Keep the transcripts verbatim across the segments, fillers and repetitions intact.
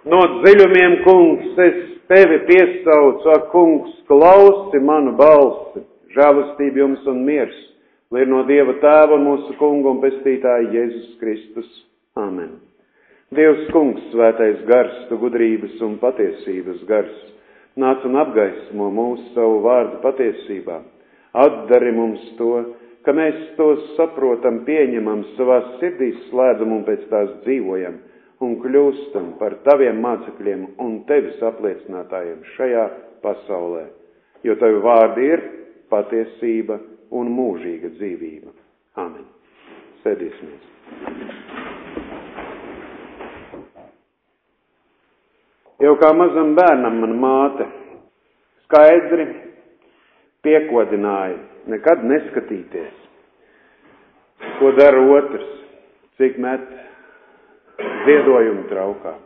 No dziļumiem, kungs, es tevi piesaucu, ak, kungs, klausi manu balsi, žēlastība jums un miers, lai ir no Dieva Tēva un mūsu kungu un pestītāja Jēzus Kristus. Amen. Dievs, kungs, svētais gars, tu gudrības un patiesības gars, nāc un apgaismo mūsu savu vārdu patiesībā. Atdari mums to, ka mēs to saprotam, pieņemam, savās sirdīs slēdzam un pēc tās dzīvojam un kļūstam par taviem mācekļiem un tevis apliecinātājiem šajā pasaulē, jo tavi vārdi ir patiesība un mūžīga dzīvība. Amen. Sēdīsimies. Jau kā mazam bērnam man māte skaidri piekodināja nekad neskatīties, ko dara otrs, cik met ziedojumu traukā.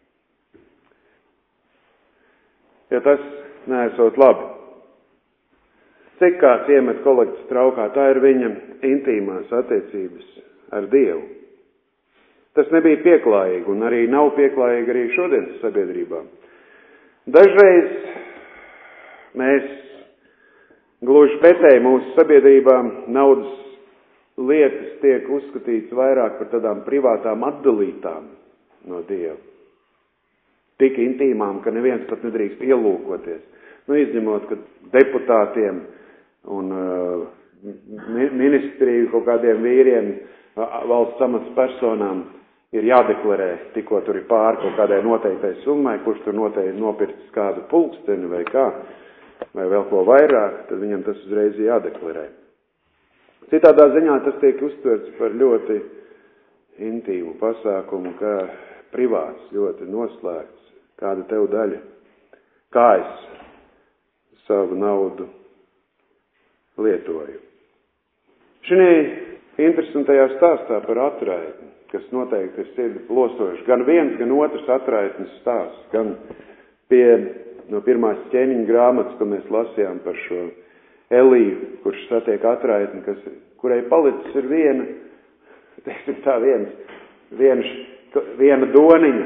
Ja tas neesot labi. Cik kāds iemet kolekcijas traukā, tā ir viņa intīmās attiecības ar Dievu. Tas nebija pieklājīgi un arī nav pieklājīgi arī šodienas sabiedrībā. Dažreiz mēs gluži pretēji mūsu sabiedrībām naudas lietas tiek uzskatīts vairāk par tādām privātām atdalītām no Dieva. Tik intīmām, ka neviens pat nedrīkst ielūkoties. Nu, izņemot, ka deputātiem un uh, ministriju kaut kādiem vīriem, uh, valsts amats personām ir jādeklarē, tikko tur ir pāri kaut kādai noteiktai summai, kurš tur noteikti nopircis kādu pulksteni vai kā, vai vēl ko vairāk, tad viņam tas uzreiz jādeklarē. Citādā ziņā tas tiek uztverts par ļoti intīmu pasākumu, kā privāts, ļoti noslēgts, kāda tev daļa, kā es savu naudu lietoju. Šī interesantajā stāstā par atraitni, kas noteikti ir sirdi plosoši, gan viens, gan otrs atraitnes stāsts, gan pie no pirmās ķēniņa grāmatas, ko mēs lasījām par šo Eliju, kurš satiek atraitni, kas, kurai palicis ir viena, teiksim tā, viens, viena, viena doniņa,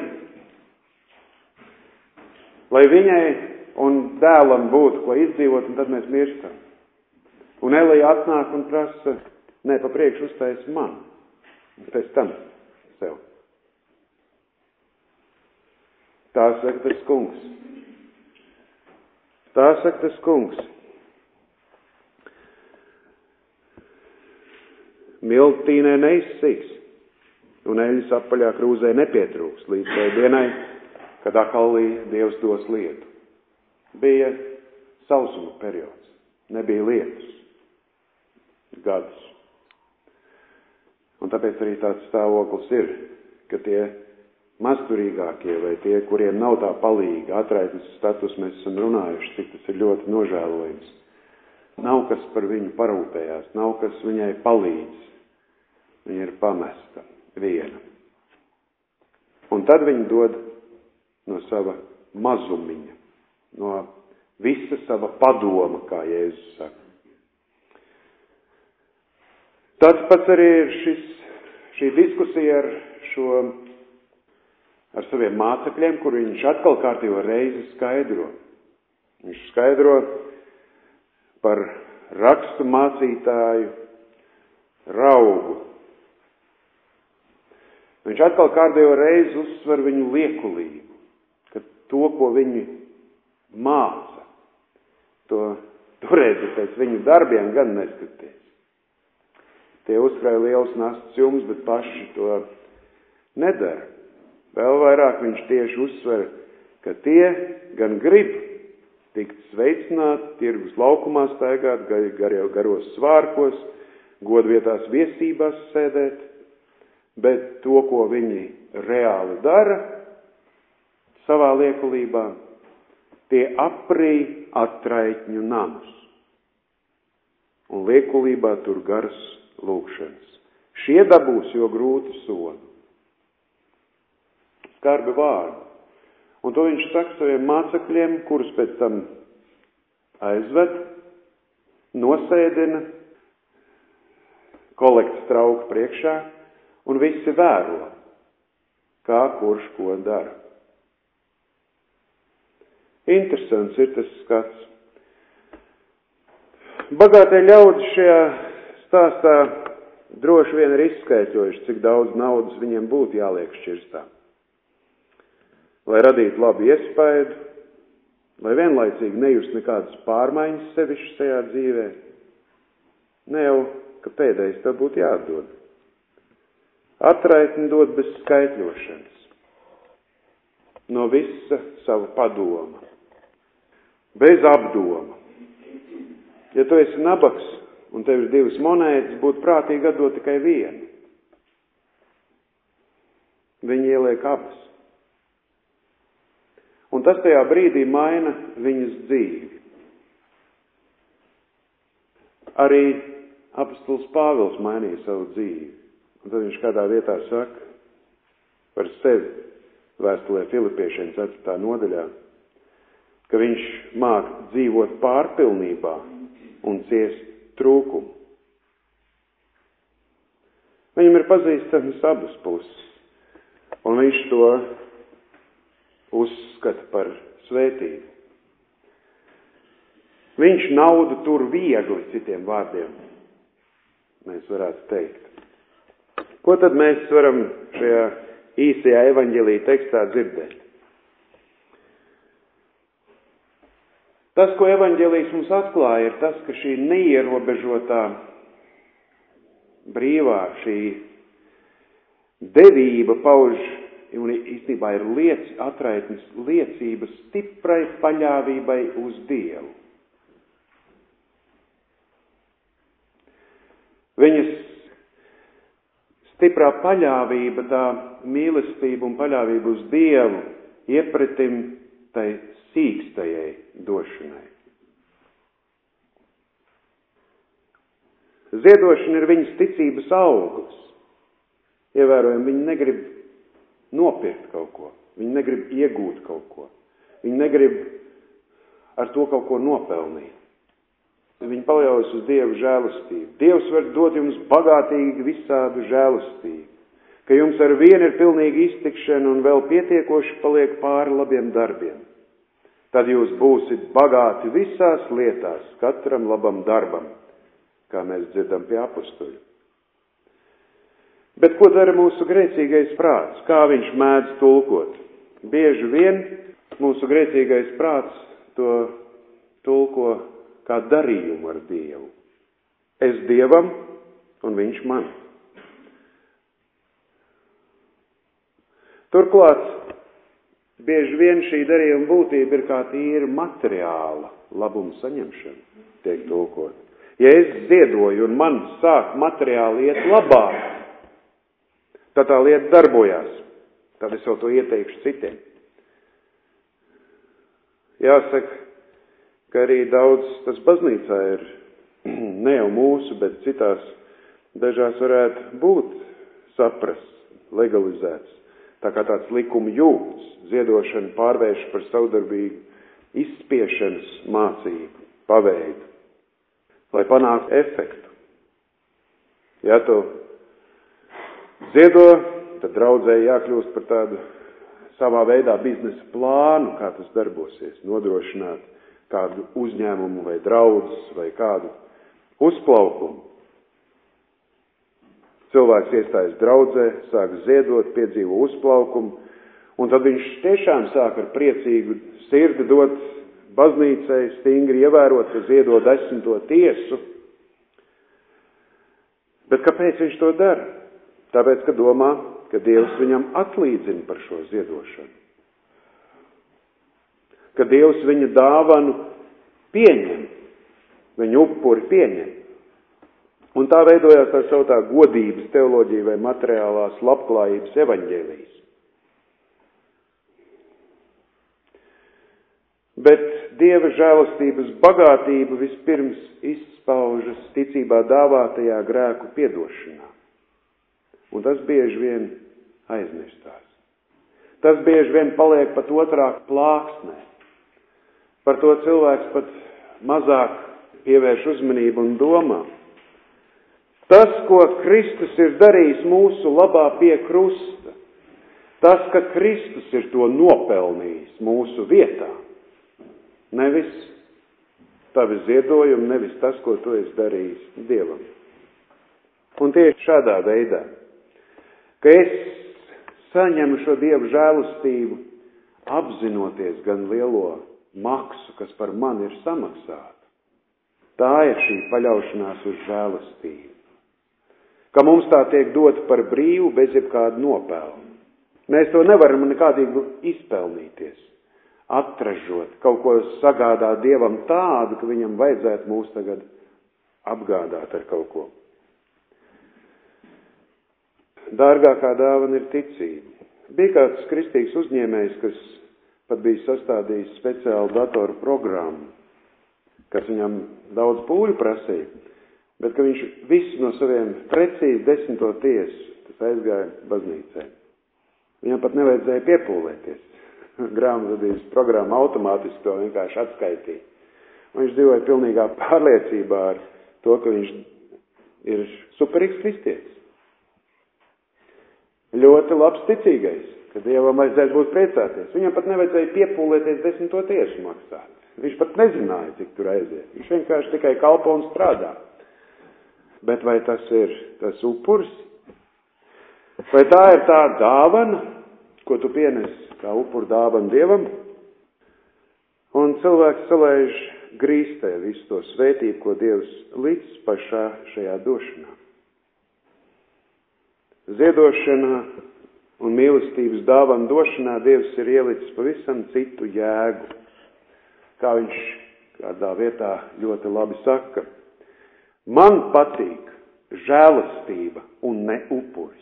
lai viņai un dēlam būtu, ko izdzīvot, un tad mēs mirstam. Un Elija atnāk un prasa, ne, pa priekšu uztais man, un pēc tam sev. Tā saka tas kungs. Tā saka tas kungs. Miltīnē neizsīks, un eļas apaļā krūzē nepietrūks līdz tai dienai, kad akalī Dievs dos lietu. Bija sausuma periods, nebija lietus, gadus. Un tāpēc arī tāds stāvoklis ir, ka tie mazturīgākie vai tie, kuriem nav tā palīga, atraitnes status, mēs esam runājuši, cik tas ir ļoti nožēlojams. Nav kas par viņu parūpējās, nav kas viņai palīdz. Viņa ir pamesta viena. Un tad viņa dod no sava mazumiņa, no visa sava padoma, kā Jēzus saka. Tāds pats arī ir šis, šī diskusija ar šo, ar saviem mācekļiem, kur viņš atkal kārtīgo reizi skaidro. Viņš skaidro par rakstu mācītāju raugu. Viņš atkal kārtējo reizi uzsver viņu liekulību, ka to, ko viņi māca, to turēt pēc viņu darbiem gan neskaties. Tie uzkrāja liels nastas jums, bet paši to nedara. Vēl vairāk viņš tieši uzsver, ka tie gan grib tikt sveicināti, tirgus laukumā staigāt, gar, garos svārkos, godvietās viesībās sēdēt, bet to, ko viņi reāli dara savā liekulībā, tie aprī atraitņu namus. Un liekulībā tur garas lūkšanas. Šie dabūs jo grūtu sodu. Skarbi vārdi. Un to viņš saka saviem mācekļiem, kurus pēc tam aizved, nosēdina, kolekcijas trauka priekšā, un visi vēro, kā kurš ko dara. Interesants ir tas skats. Bagātie ļaudis šajā stāstā droši vien ir izskaitļojuši, cik daudz naudas viņiem būtu jāliek šķirstā. Lai radītu labu iespaidu, lai vienlaicīgi nejust nekādas pārmaiņas sevišķi šajā dzīvē. Ne jau, ka pēdējais tev būtu jāatdod. Atraitni dod bez skaitļošanas. No visa sava padoma. Bez apdoma. Ja tu esi nabaks un tev ir divas monētas, būtu prātīgi atdot tikai vienu. Viņi ieliek abas. Un tas tajā brīdī maina viņas dzīvi. Arī apostols Pāvils mainīja savu dzīvi. Un tad viņš kādā vietā saka par sevi vēstulē Filipiešiem ceturtā nodaļā, ka viņš māk dzīvot pārpilnībā un ciest trūkumu. Viņam ir pazīstamas abas puses, un viņš to uzskata par svētību. Viņš naudu tur viegli, citiem vārdiem, mēs varētu teikt. Ko tad mēs varam šajā īsajā evaņģēlija tekstā dzirdēt? Tas, ko evaņģēlijs mums atklāja, ir tas, ka šī neierobežotā brīvā, šī devība pauž, un īstenībā ir liec, atraitnes liecības stiprai paļāvībai uz Dievu. Viņas stiprā paļāvība, tā mīlestība un paļāvība uz Dievu iepretim tai sīkstajai došanai. Ziedošana ir viņas ticības auglis. Ievērojami, viņi negrib nopirkt kaut ko. Viņi negrib iegūt kaut ko. Viņi negrib ar to kaut ko nopelnīt. Viņi paļaujas uz Dievu žēlastību. Dievs var dot jums bagātīgi visādu žēlastību, ka jums ar vienu ir pilnīga iztikšana un vēl pietiekoši paliek pāri labiem darbiem. Tad jūs būsit bagāti visās lietās, katram labam darbam, kā mēs dzirdam pie apustuļu. Bet ko dara mūsu grēcīgais prāts? Kā viņš mēdz tulkot? Bieži vien mūsu grēcīgais prāts to tulko kā darījumu ar Dievu. Es Dievam un viņš man. Turklāt, bieži vien šī darījuma būtība ir kā tīra materiāla labuma saņemšana, tiek tulkot. Ja es ziedoju un man sāk materiāli iet labāk, tad tā lieta darbojās. Tad es jau to ieteikšu citiem. Jāsaka, ka arī daudz tas baznīcā ir, ne jau mūsu, bet citās dažās varētu būt saprasts, legalizēts. Tā kā tāds likuma jūgs, ziedošana pārvērš par savdarbīgu izspiešanas mācību, paveidu, lai panāktu efektu. Ja tu ziedo, tad draudzēji jākļūst par tādu savā veidā biznesa plānu, kā tas darbosies, nodrošināt kādu uzņēmumu vai draudzes vai kādu uzplaukumu. Cilvēks iestājas draudzē, sāk ziedot, piedzīvo uzplaukumu, un tad viņš tiešām sāk ar priecīgu sirdi dot baznīcai, stingri ievērot, ka ziedo desmito tiesu. Bet kāpēc viņš to dara? Tāpēc, ka domā, ka Dievs viņam atlīdzina par šo ziedošanu. Ka Dievs viņa dāvanu pieņem, viņa upuri pieņem. Un tā veidojās tā sautā godības teoloģija vai materiālās labklājības evaņģēlijas. Bet Dieva žēlastības bagātība vispirms izpaužas ticībā dāvātajā grēku piedošanā. Un tas bieži vien aizmirstās. Tas bieži vien paliek pat otrā plāksnē. Par to cilvēks pat mazāk pievērš uzmanību un domā. Tas, ko Kristus ir darījis mūsu labā pie krusta, tas, ka Kristus ir to nopelnījis mūsu vietā, Nevis tavi ziedojumi, nevis tas, ko tu esi darījis Dievam. Un tieši šādā veidā, ka es saņemu šo Dievu žēlastību, apzinoties gan lielo maksu, kas par mani ir samaksāta. Tā ir šī paļaušanās uz žēlastību. Ka mums tā tiek dota par brīvu bez jebkāda nopelna. Mēs to nevaram nekādīgi izpelnīties, atražot, kaut ko sagādāt Dievam tādu, ka viņam vajadzētu mūs tagad apgādāt ar kaut ko. Dārgākā dāvana ir ticība. Bija kāds kristīgs uzņēmējs, kas pat bija sastādījis speciālu datoru programmu, kas viņam daudz pūļu prasīja, bet ka viņš visu no saviem precīzi desmito tiesu, tas aizgāja baznīcē. Viņam pat nevajadzēja piepūlēties. Grāmatvedības programma automātiski to vienkārši atskaitīja. Un viņš dzīvoja pilnīgā pārliecībā ar to, ka viņš ir superīgs kristietis. Ļoti labs ticīgais, ka Dievam vajadzēja būt priecāties. Viņam pat nevajadzēja piepūlēties desmito tiesu maksāt. Viņš pat nezināja, cik tur aiziet. Viņš vienkārši tikai kalpo un strādā. Bet vai tas ir tas upuris? Vai tā ir tā dāvana, ko tu pienes kā upuru dāvanu Dievam? Un cilvēks salaiž grīstē visu to svētību, ko Dievs līdz pašā šajā došanā. Ziedošanā un mīlestības dāvanu došanā Dievs ir ielicis pavisam citu jēgu. Kā viņš kādā vietā ļoti labi saka, man patīk žēlastība un ne upuris.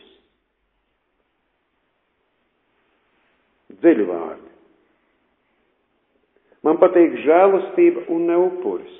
Dziļi vārdi. Man patīk žēlastība un ne upuris.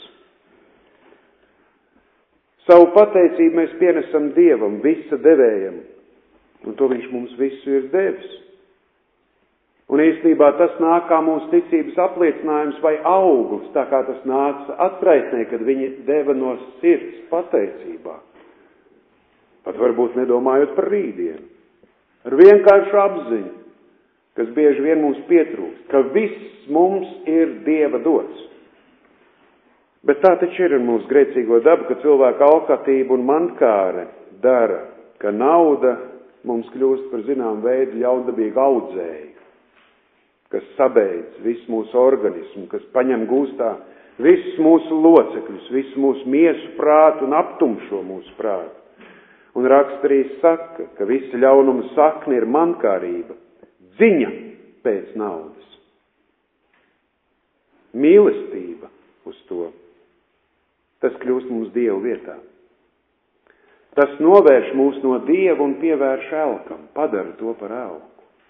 Savu pateicību mēs pienesam Dievam, visa devējam, un to viņš mums visu ir devis. Un īstenībā tas nāk kā mūsu ticības apliecinājums vai augurs, tā kā tas nāca atraitnē, kad viņi deva no sirds pateicībā. Pat varbūt nedomājot par rītdienu. Ar vienkāršu apziņu, kas bieži vien mums pietrūkst, ka viss mums ir Dieva dots. Bet tā taču ir ar mūsu grēcīgo dabu, ka cilvēka alkatība un mankāre dara, ka nauda mums kļūst par zinām veidu ļaundabīgu audzēju, kas sabeidz visu mūsu organismu, kas paņem gūstā visus mūsu locekļus, visu mūsu miesu prātu un aptumšo mūsu prātu. Un raksts arī saka, ka visa ļaunuma sakne ir mankārība, ziņa pēc naudas. Mīlestība uz to. Tas kļūst mums Dievu vietā. Tas novērš mūs no Dieva un pievērš elkam, padara to par elku.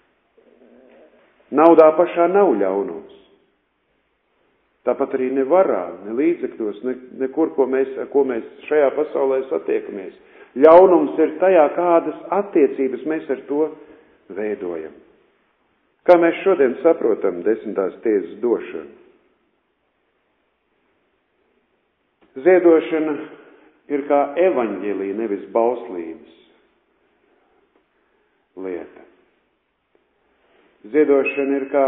Naudā pašā nav ļaunums. Tāpat arī ne varā, ne līdzekļos, ne, nekur, ko mēs, ko mēs šajā pasaulē satiekamies. Ļaunums ir tajā, kādas attiecības mēs ar to veidojam. Kā mēs šodien saprotam desmitās tiesas došanu? Ziedošana ir kā evaņģēlija, nevis bauslības lieta. Ziedošana ir kā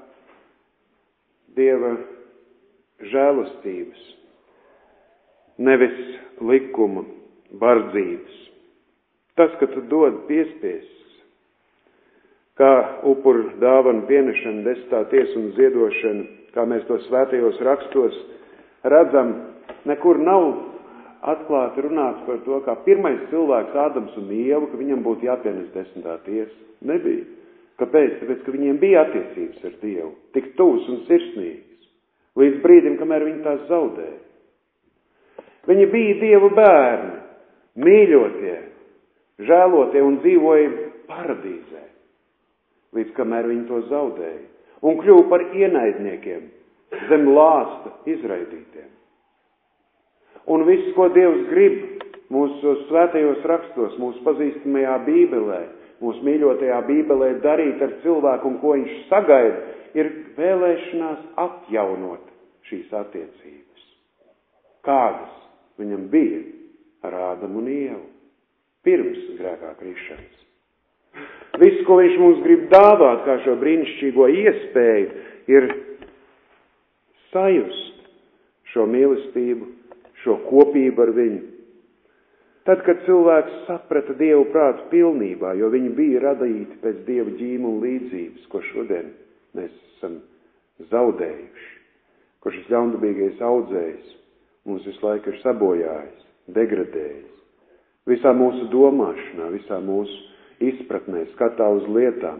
Dieva žēlastības, nevis likuma, bardzības. Tas, ka tu dod piespiesis, kā upuru dāvanu pienešana, desmitā tiesa un ziedošana, kā mēs to svētajos rakstos redzam, nekur nav atklāti runāts par to, kā pirmais cilvēks Ādams un Ieva, ka viņam būtu jāpienes desmitā tiesa. Nebija. Kāpēc? Tāpēc, ka viņiem bija attiecības ar Dievu, tik tuvs un sirsnīgs, līdz brīdim, kamēr viņi tās zaudēja. Viņi bija Dieva bērni, mīļotie, žēlotie un dzīvoja paradīzē, līdz kamēr viņi to zaudēja, un kļuva par ienaidniekiem, zem lāsta izraidītiem. Un viss, ko Dievs grib mūsu svētajos rakstos, mūsu pazīstamajā Bībelē, mūsu mīļotajā Bībelē darīt ar cilvēku un ko viņš sagaida, ir vēlēšanās atjaunot šīs attiecības. Kādas viņam bija ar Ādamu un Ievu pirms grēkā krišanas. Viss, ko viņš mums grib dāvāt kā šo brīnišķīgo iespēju, ir sajust šo mīlestību, šo kopību ar viņu. Tad, kad cilvēks saprata Dievu prātu pilnībā, jo viņi bija radīti pēc Dieva ģīmuma līdzības, ko šodien mēs esam zaudējuši, ko šis ļaundabīgais audzējs mums visu laiku ir sabojājis, degradējis. Visā mūsu domāšanā, visā mūsu izpratnē, skatā uz lietām.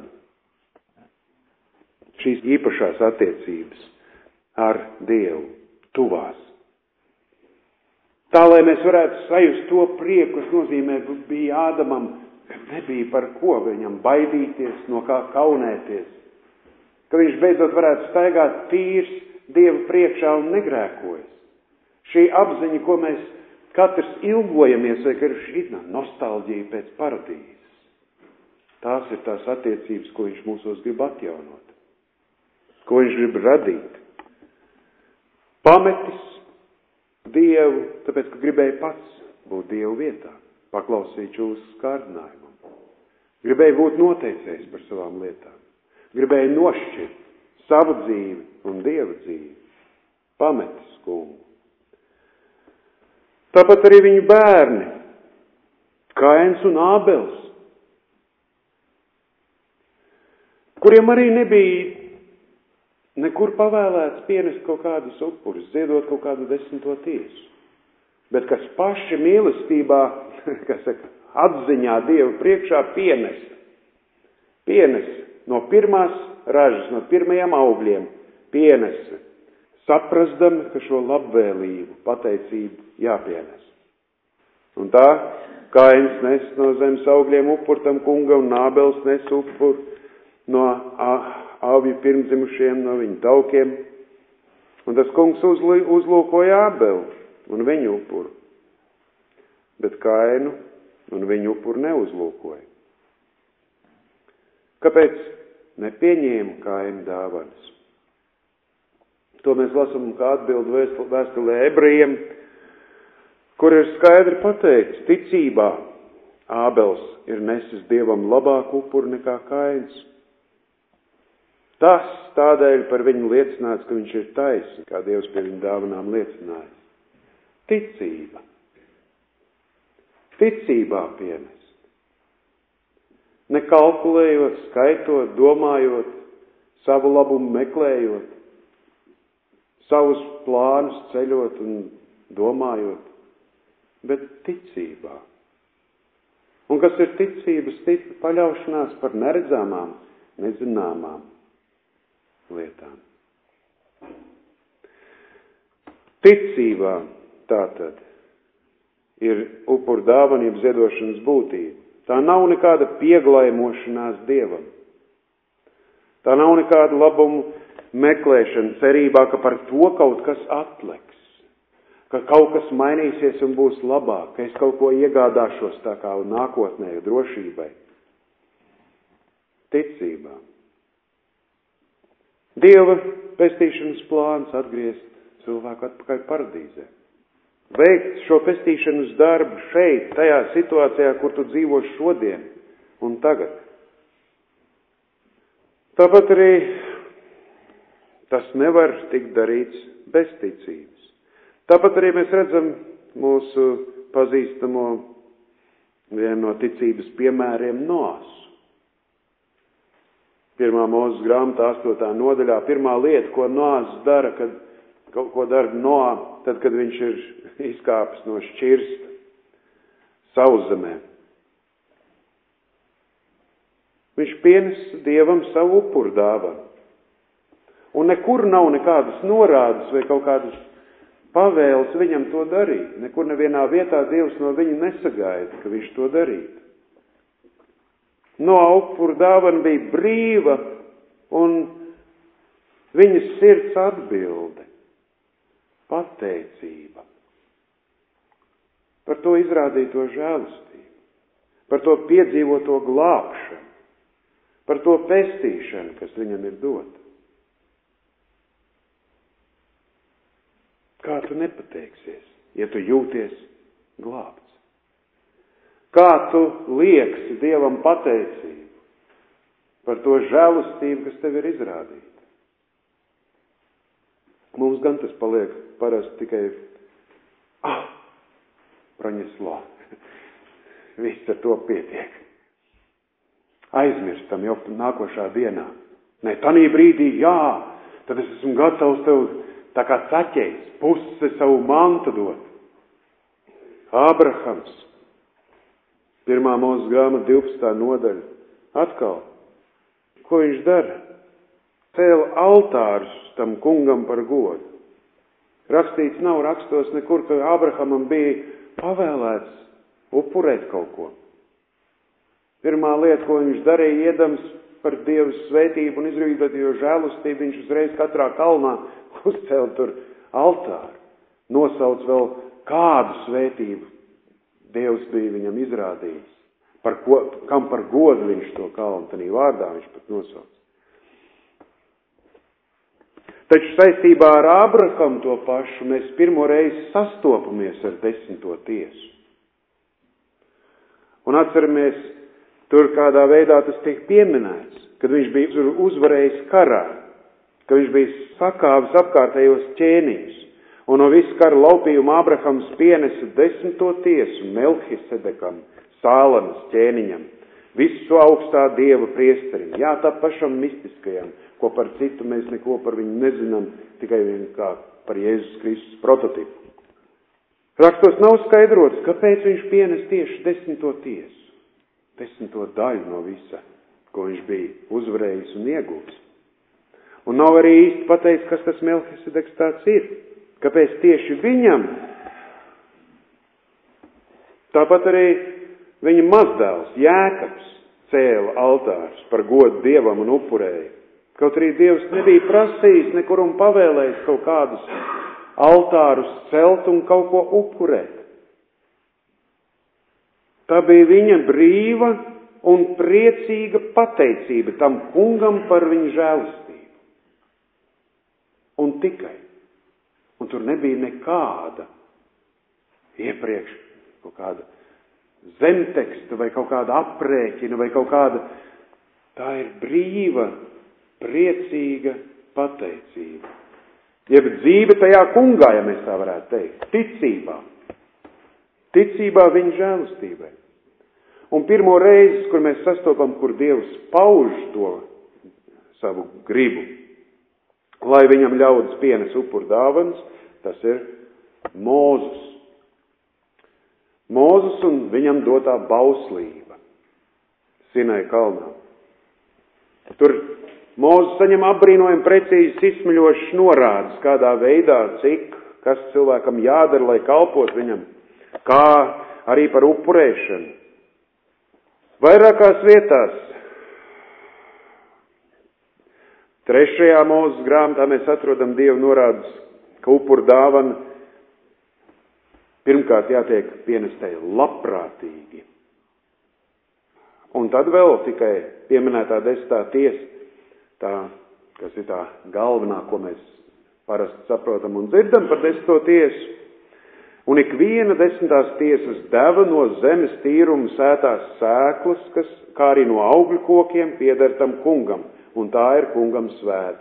Šīs īpašās attiecības ar Dievu tuvās. Tā, lai mēs varētu sajust to prieku, kas nozīmē, bija Ādamam, ka nebija par ko viņam baidīties, no kā kaunēties. Ka viņš beidzot varētu staigāt tīrs Dieva priekšā un negrēkojas. Šī apziņa, ko mēs katrs ilgojamies, vai ka ir šī nostalģija pēc paradīzes. Tās ir tās attiecības, ko viņš mūsos grib atjaunot. Ko viņš grib radīt. Pametis Dievu, tāpēc, ka gribēja pats būt Dievu vietā, paklausīt jūsu kārdinājumam. Gribēja būt noteicējis par savām lietām. Gribēja nošķirt savu dzīvi un Dieva dzīvi. Pametis kungu. Tāpat arī viņu bērni, Kains un Ābels, kuriem arī nebija nekur pavēlēts pienest kaut kādus upurus, ziedot kaut kādu desmito tiesu. Bet kas paši mīlestībā, kas saka, atziņā Dievu priekšā pienes. Pienes no pirmās ražas, no pirmajiem augļiem pienes. Saprasdami, ka šo labvēlību, pateicību jāpienes. Un tā, Kains nes no zemes augļiem upur tam kunga un Ābels nes upur no avju pirmdzimušiem, no viņu taukiem. Un tas kungs uzlūkoja Ābelu un viņu upuru. Bet Kainu un viņu upuru neuzlūkoja. Kāpēc nepieņēma Kaina dāvanas? To mēs lasām kā atbildi vēstulē ebrejiem, kur ir skaidri pateikts, ticībā Ābels ir nesis Dievam labāku upuru nekā Kains. Tas tādēļ par viņu liecināts, ka viņš ir taisns, kā Dievs pie viņa dāvanām liecinājis. Ticība. Ticībā pienest. Nekalkulējot, skaitot, domājot, savu labumu meklējot, savus plānus ceļot un domājot, bet ticībā. Un kas ir ticības? Tic, paļaušanās par neredzamām, nezināmām lietām. Ticībā tātad ir upur dāvanību ziedošanas būtība. Tā nav nekāda pieglaimošanās Dievam. Tā nav nekāda labumu meklēšana cerībā, ka par to kaut kas atliks, ka kaut kas mainīsies un būs labāk, ka es kaut ko iegādāšos tā kā nākotnē drošībai. Ticībā. Dieva pestīšanas plāns atgriezt cilvēku atpakaļ paradīzē. Veikt šo pestīšanas darbu šeit, tajā situācijā, kur tu dzīvo šodien un tagad. Tāpat arī tas nevar tikt darīts bez ticības. Tāpat arī mēs redzam mūsu pazīstamo vienu no ticības piemēriem Noas. Pirmā Mūzes grāmatā, astotā nodaļā, pirmā lieta, ko Noas dara, kad kaut ko dara Noā, tad, kad viņš ir izkāpis no šķirsta sauszemē. Viņš pienes Dievam savu upuru dāvanu. Un nekur nav nekādas norādes vai kaut kādas pavēles viņam to darīt. Nekur nevienā vietā Dievs no viņa nesagaida, ka viņš to darītu. No upuru dāvana bija brīva un viņas sirds atbilde. Pateicība. Par to izrādīto žēlastību. Par to piedzīvoto glābšanu. Par to pestīšanu, kas viņam ir dota. Kā tu nepateiksies, ja tu jūties glābts? Kā tu lieksi Dievam pateicību par to žēlastību, kas tev ir izrādīta? Mums gan tas paliek parasti tikai ah, praņeslā. Viss ar to pietiek. Aizmirstam jau nākošā dienā. Nē, tanī brīdī, jā, tad es esmu gatavs tev tā kā caķējs, pusi savu mantu dot. Ābrahams, pirmā Mūzes grāmata divpadsmitā nodaļa, atkal, ko viņš dara? Cēla altārus tam kungam par godu. Rakstīts nav rakstos nekur, ka Ābrahamam bija pavēlēts upurēt kaut ko. Pirmā lieta, ko viņš darīja, iedams par Dievu svētību un izrīdētījo žēlustību, viņš uzreiz katrā kalnā uzcēla tur altāru. Nosauc vēl kādu svētību Dievs bija viņam izrādījis. Par ko, kam par godu viņš to kalnu, tanī vārdā viņš pat nosauc. Taču saistībā ar Ābrahamu to pašu mēs pirmo reizi sastopamies ar desmito tiesu. Un atceramies, tur kādā veidā tas tiek pieminēts, kad viņš bija uzvarējis karā, kad viņš bija sakāvis apkārtējos ķēniņus. Un no visu kara laupījuma Ābrahams pienesa desmito tiesu Melhisedekam, Sālamas ķēniņam, visu augstā Dieva priesterim, jā, tā pašam mistiskajam, ko par citu mēs neko par viņu nezinām, tikai vien kā par Jēzus Kristus prototipu. Rakstos nav skaidrots, kāpēc viņš pienes tieši desmito tiesu, desmito daļu no visa, ko viņš bija uzvarējis un iegūs. Un nav arī īsti pateicis, kas tas Melhisedeks tāds ir, kāpēc tieši viņam. Tāpat arī viņa mazdēls Jēkabs cēla altārus par godu Dievam un upurēja. Kaut arī Dievs nebija prasījis nekur un pavēlējis kaut kādus altārus celt un kaut ko upurēt. Tā bija viņa brīva un priecīga pateicība tam kungam par viņa žēlistību. Un tikai. Un tur nebija nekāda iepriekš kaut kāda zemteksta vai kaut kāda aprēķina vai kaut kāda. Tā ir brīva, priecīga pateicība. Jeb dzīve tajā kungā, ja mēs tā varētu teikt. Ticībā. Ticībā viņa žēlistībai. Un pirmo reizi, kur mēs sastopam, kur Dievs pauž to savu gribu, lai viņam ļaudis pienes upur dāvanas, tas ir Mūzes. Mūzes un viņam dotā bauslība Sinai kalnā. Tur Mūzes saņem apbrīnojami precīzes izsmeļošas norādes, kādā veidā, cik, kas cilvēkam jādara, lai kalpot viņam, kā arī par upurēšanu. Vairākās vietās. Trešajā Mūzes grāmatā mēs atrodam Dievu norādes, ka upur dāvana pirmkārt jātiek pienestai labprātīgi. Un tad vēl tikai pieminētā desmitā tiesa, tā, kas ir tā galvenā, ko mēs parasti saprotam un dzirdam par desmito tiesu. Un ikviena desmitās tiesas deva no zemes tīruma sētās sēklas, kas, kā arī no augļu kokiem, pieder tam kungam, un tā ir kungam svēta.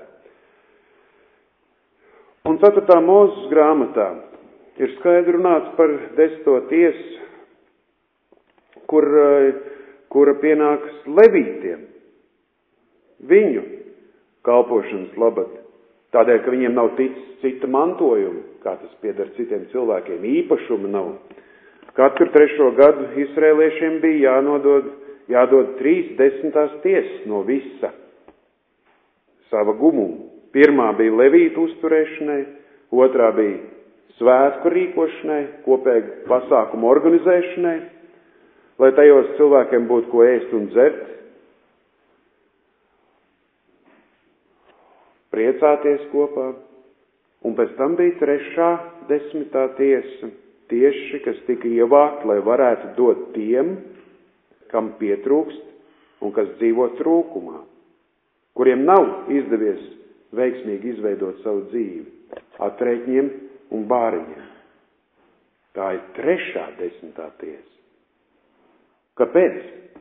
Un ceturtā Mūzes grāmatā ir skaidri runāts par desmito tiesu, kur, kura pienākas levītiem, viņu kalpošanas labad. Tādēļ, ka viņiem nav ticis cita mantojuma, kā tas pieder citiem cilvēkiem, īpašuma nav. Katru trešo gadu izrēliešiem bija jānodod, jādod trīs desmitās tiesas no visa sava gumuma. Pirmā bija levītu uzturēšanai, otrā bija svētku rīkošanai, kopēju pasākumu organizēšanai, lai tajos cilvēkiem būtu ko ēst un dzert, priecāties kopā. Un pēc tam bija trešā desmitā tiesa, tieši, kas tika ievākt, lai varētu dot tiem, kam pietrūkst un kas dzīvo trūkumā, kuriem nav izdevies veiksmīgi izveidot savu dzīvi, atrēķņiem un bāriņiem. Tā ir trešā desmitā tiesa. Kāpēc?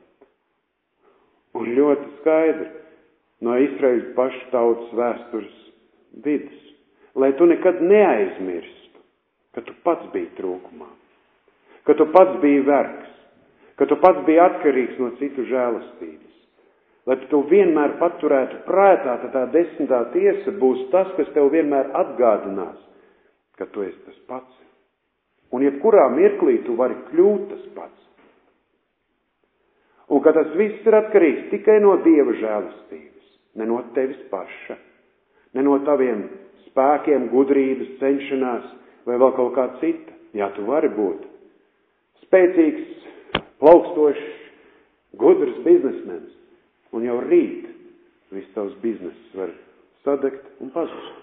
Un ļoti skaidri. No Izraēļa paša tautas vēstures vidus. lai tu nekad neaizmirstu, ka tu pats biji trūkumā, ka tu pats biji vergs, ka tu pats biji atkarīgs no citu žēlastības. Lai tu to vienmēr paturētu prātā, tad tā desmitā tiesa būs tas, kas tev vienmēr atgādinās, ka tu esi tas pats. Un jebkurā mirklī tu vari kļūt tas pats. Un ka tas viss ir atkarīgs tikai no Dieva žēlastības, ne no tevis paša, ne no taviem spēkiem, gudrības, cenšanās vai vēl kaut kā cita. Jā, tu vari būt spēcīgs, plaukstošs, gudrs biznesmenis, un jau rīt viss tavs bizness var sadegt un pazust.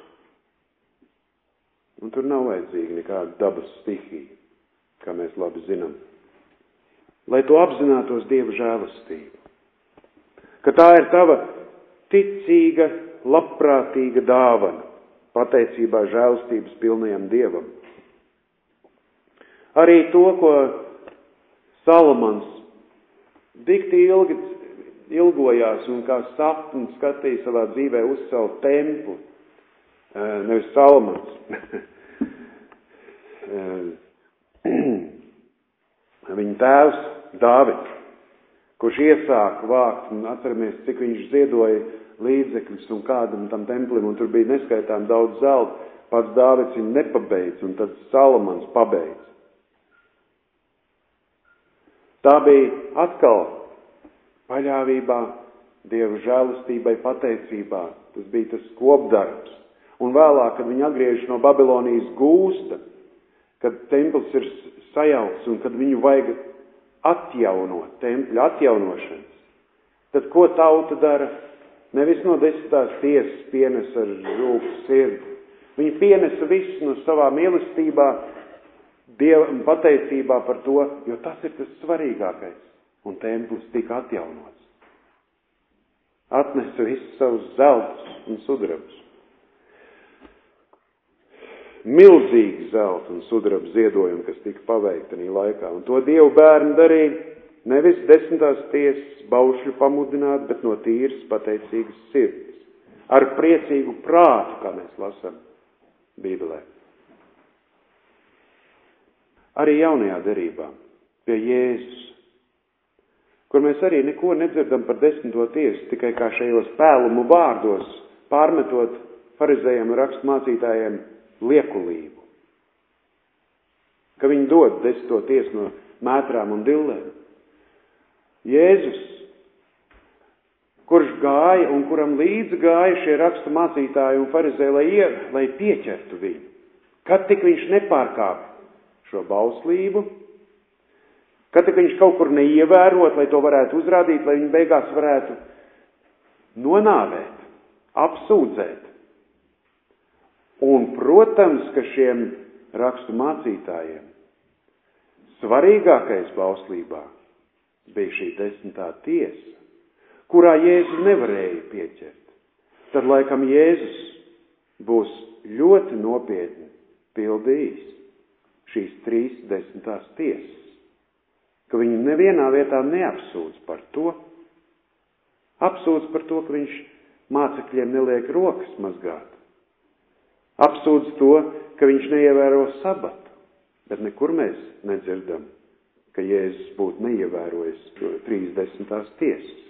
Un tur nav vajadzīga nekāda dabas stihija, kā mēs labi zinām. Lai tu apzinātos Dieva žēlastību, ka tā ir tava ticīga, labprātīga dāvana, pateicībā žēlastības pilnajam Dievam. Arī to, ko Salomons dikti ilgi ilgojās un kā sapni skatīja savā dzīvē uz savu templi, nevis Salomons. Viņa tēvs Dāvids, kurš iesāka vākt, un atceramies, cik viņš ziedoja līdzekļus un kādam tam templim, un tur bija neskaitām daudz zelta, pats Dāvids viņu nepabeidz, un tad Salomons pabeidz. Tā bija atkal paļāvībā, Dieva žēlastībai, pateicībā. Tas bija tas kopdarbs. Un vēlāk, kad viņi atgriežas no Babilonijas gūsta, kad templis ir sajaukts un kad viņu vajag atjaunot, tempļa atjaunošanas, tad ko tauta dara? Nevis no desmitās tiesas pienes ar rūpu sirdi. Viņi pienesa visu no savā mīlestībā, Dieva pateicībā par to, jo tas ir tas svarīgākais. Un templis tika atjaunots. Atnesa visus savus zeltus un sudrabus. Milzīgi zelta un sudraba ziedojumi, kas tika paveikti tajā laikā. Un to Dievu bērni darīja nevis desmitās tiesas baušļu pamudināt, bet no tīras pateicīgas sirds. Ar priecīgu prātu, kā mēs lasām Bībelē. Arī jaunajā derībā pie Jēzus, kur mēs arī neko nedzirdam par desmito tiesu, tikai kā šajos pēlumu vārdos, pārmetot farizējiem un rakstmācītājiem liekulību. Ka viņi dod desmito tiesu no mētrām un dillēm. Jēzus, kurš gāja un kuram līdzi gāja šie rakstmācītāji un farizēji, lai, ie, lai pieķertu viņu. Kad tik viņš nepārkāpa šo bauslību, kad tik viņš kaut kur neievērot, lai to varētu uzrādīt, lai viņi beigās varētu nonāvēt, apsūdzēt. Un, protams, ka šiem rakstu mācītājiem svarīgākais bauslībā bija šī desmitā tiesa, kurā Jēzus nevarēja pieķert. Tad, laikam, Jēzus būs ļoti nopietni pildījis šīs trīs desmitās tiesas, ka viņu nevienā vietā neapsūdz par to, apsūdz par to, ka viņš mācekļiem neliek rokas mazgāt, apsūdz to, ka viņš neievēro sabatu, bet nekur mēs nedzirdam, ka Jēzus būtu neievērojis trīs desmitās tiesas.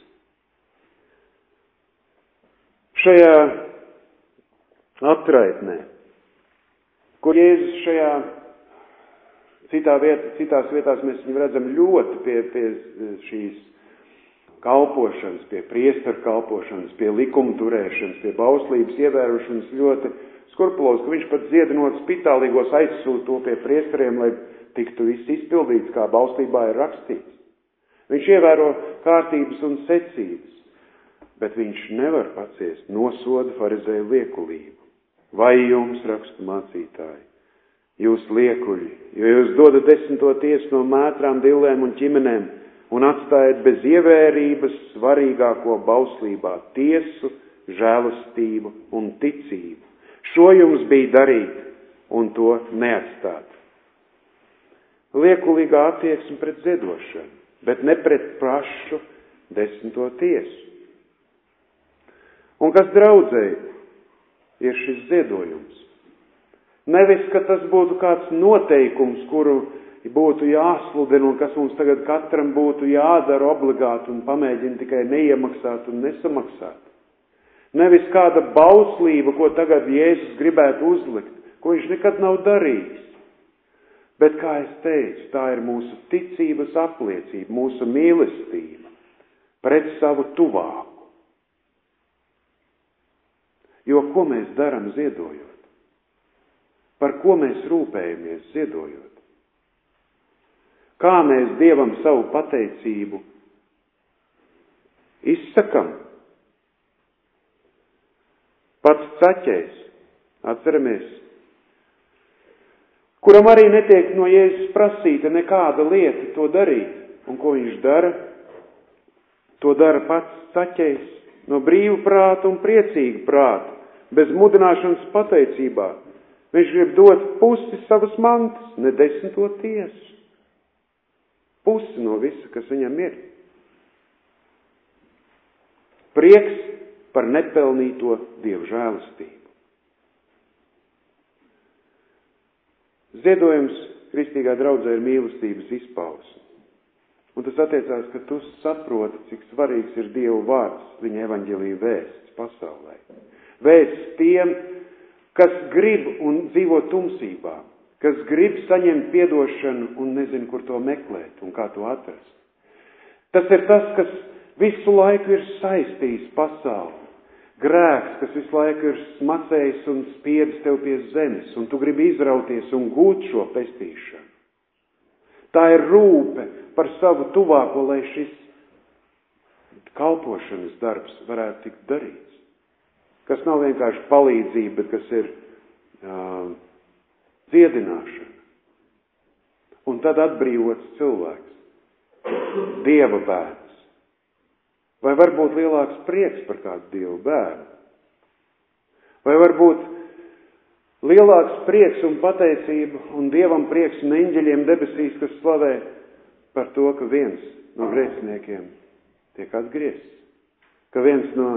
Šajā atraitnē, kur Jēzus šajā Citā vieta, citās vietās mēs viņu redzam ļoti pie, pie šīs kalpošanas, pie priesteru kalpošanas, pie likuma turēšanas, pie bauslības ievērošanas ļoti skrupulozs, ka viņš pat ziedinot spitālīgos aizsūta to pie priesteriem, lai tiktu viss izpildīts, kā bauslībā ir rakstīts. Viņš ievēro kārtības un secības, bet viņš nevar paciest nosoda farizēju liekulību. Vai jums, rakstu mācītāji, jūs liekuļi, jo jūs dodat desmito tiesu no mētrām, dillēm un ķimenēm un atstājat bez ievērības svarīgāko bauslībā tiesu, žēlastību un ticību. Šo jums bija darīt un to neatstāt. Liekulīgā attieksme pret ziedošanu, bet ne pret pašu desmito tiesu. Un kas draudzēji ir šis ziedojums? Nevis, ka tas būtu kāds noteikums, kuru būtu jāsludina un kas mums tagad katram būtu jādara obligāti un pamēģina tikai neiemaksāt un nesamaksāt. Nevis kāda bauslība, ko tagad Jēzus gribētu uzlikt, ko viņš nekad nav darījis. Bet, kā es teicu, tā ir mūsu ticības apliecība, mūsu mīlestība pret savu tuvāku. Jo ko mēs daram ziedojot? Par ko mēs rūpējamies ziedojot? Kā mēs Dievam savu pateicību izsakam? Pats Caķējs, atceramies, kuram arī netiek no Jēzus prasīta nekāda lieta to darīt. Un ko viņš dara? To dara pats Caķējs no brīvu prāta un priecīgu prātu, bez mudināšanas pateicībā. Viņš grib dot pusi savas mantas, ne desmito tiesu. Pusi no visa, kas viņam ir. Prieks par nepelnīto Dievu žēlastību. Ziedojums kristīgā draudzē ir mīlestības izpausme. Un tas attiecās, ka tu saproti, cik svarīgs ir Dievu vārds, viņa evaņģēlija vēsts pasaulē. Vēsts tiem, kas grib un dzīvo tumsībā, kas grib saņemt piedošanu un nezin, kur to meklēt un kā to atrast. Tas ir tas, kas visu laiku ir saistījis pasauli. Grēks, kas visu laiku ir smacējis un spiedis tev pie zemes, un tu gribi izrauties un gūt šo pestīšanu. Tā ir rūpe par savu tuvāko, lai šis kalpošanas darbs varētu tikt darīts. Kas nav vienkārši palīdzība, bet kas ir uh, dziedināšana. Un tad atbrīvots cilvēks, Dieva bērns. Vai varbūt lielāks prieks par kādu Dieva bērnu? Vai varbūt lielāks prieks un pateicība un Dievam prieks un eņģeļiem debesīs, kas slavē par to, ka viens no grēciniekiem tiek atgriezts, ka viens no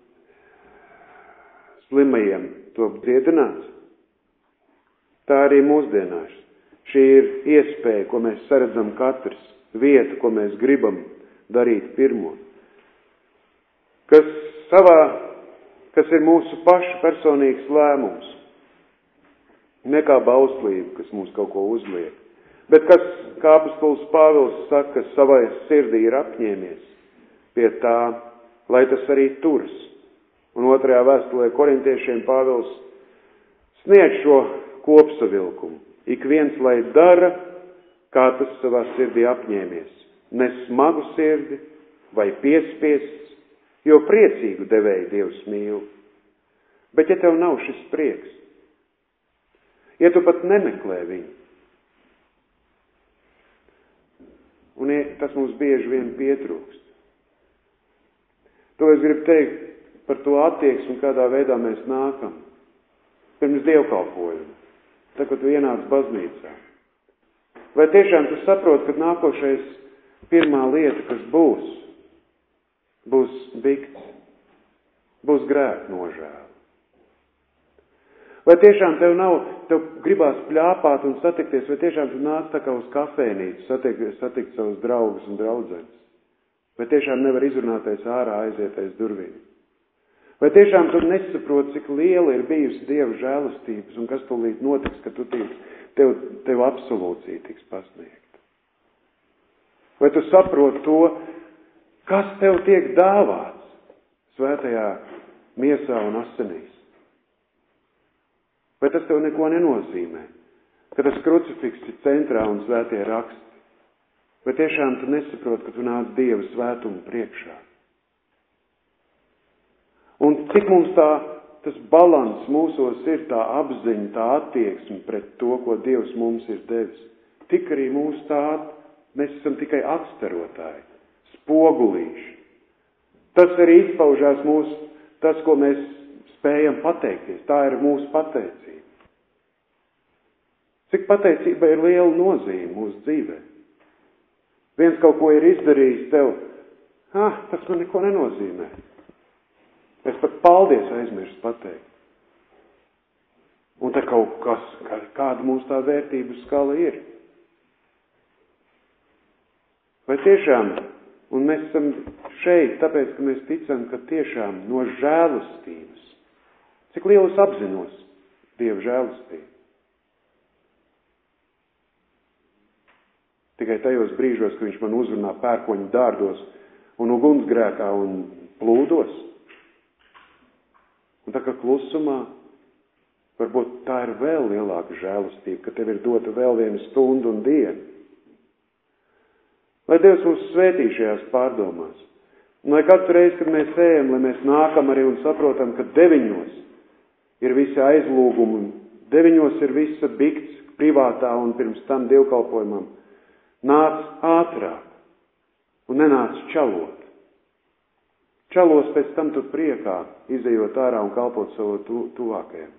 slimajiem top dziedināts? Tā arī mūsdienās. Šī ir iespēja, ko mēs saredzam katrs, vieta, ko mēs gribam darīt pirmo. Kas savā, kas ir mūsu pašu personīgs lēmums. Ne kā bauslība, kas mums kaut ko uzliek. Bet kas, kā apostols Pāvils saka, savai sirdī ir apņēmies pie tā, lai tas arī turas. Un otrajā vēstulē korintiešiem Pāvils sniedz šo kopsavilkumu. Ik viens, lai dara, kā tas savā sirdī apņēmies. Ne smagu sirdi vai piespiests, jo priecīgu devēju Dievs mīl. Bet ja tev nav šis prieks, ja tu pat nemeklē viņu, un tas mums bieži vien pietrūkst. To es gribu teikt par to attieksmi, kādā veidā mēs nākam. Pirms dievkalpojuma, tā, kad tu ienāc baznīcā. Vai tiešām tu saproti, ka nākošais pirmā lieta, kas būs, būs bikts, būs grēka nožēla. Vai tiešām tev nav, tev gribās pļāpāt un satikties, vai tiešām tu nāc tā kā uz kafēnīcu, satikt, satikt savus draugus un draudzenes? Vai tiešām nevar izrunāties ārā, aiziet aiz durvīm? Vai tiešām tu nesaproti, cik liela ir bijusi Dieva žēlastības un kas tūlīt notiks, ka tu tiek, tev, tev absolūcija tiks pasniegta? Vai tu saproti to, kas tev tiek dāvāts svētajā miesā un asinīs? Vai tas tev neko nenozīmē? Ka tas krucifiks ir centrā un svētie raksti? Vai tiešām tu nesaproti, ka tu nāc Dieva svētumu priekšā? Un cik mums tā, tas balans mūsos ir, tā apziņa, tā attieksme pret to, ko Dievs mums ir devis. Tik arī mūsu tā, mēs esam tikai atstarotāji, spogulīši. Tas arī izpaužās mūsu, tas, ko mēs spējam pateikties. Tā ir mūsu pateicība. Cik pateicība ir liela nozīme mūsu dzīvē. Viens kaut ko ir izdarījis tev, ah, tas man neko nenozīmē. Es pat paldies aizmirstu pateikt. Un te kaut kas, kāda mums tā vērtību skala ir. Vai tiešām, un mēs esam šeit, tāpēc, ka mēs ticam, ka tiešām no žēlastības, cik lielu es apzinos Dieva žēlastību. Tikai tajos brīžos, ka viņš man uzrunā pērkoņu dārdos un ugunsgrēkā un plūdos. Un tā kā klusumā, varbūt tā ir vēl lielāka žēlastība, ka tev ir dota vēl viena stunda un diena. Lai Dievs mūs svētī šajās pārdomās. Un lai katru reizi, kad mēs ejam, lai mēs nākam arī un saprotam, ka deviņos ir visi aizlūgumi, deviņos ir visa bikts privātā un pirms tam dievkalpojumam. Nāc ātrāk un nenāc čalot. Čalos pēc tam tu priekā, izejot ārā un kalpot savu tu, tuvākajam.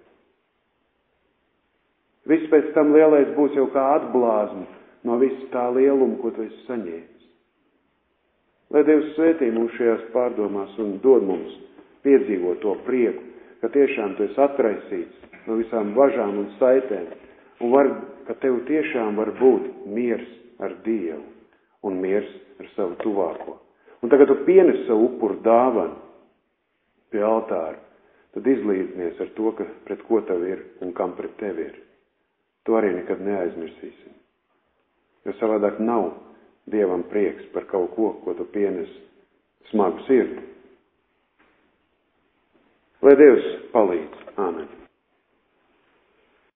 Viss pēc tam lielais būs jau kā atblāzma no visu tā lielumu, ko tu esi saņēmis. Lai Dievs svētī mūs šajās pārdomās un dod mums piedzīvot to prieku, ka tiešām tu esi atraisīts no visām važām un saitēm, un var, ka tev tiešām var būt miers ar Dievu un miers ar savu tuvāko. Un tagad tu pienes savu upuru dāvanu pie altāra, tad izlīdzinies ar to, ka pret ko tev ir un kam pret tevi ir. To arī nekad neaizmirsīsim. Jo savādāk nav Dievam prieks par kaut ko, ko tu pienes smagu sirdi. Lai Dievs palīdz. Āmen.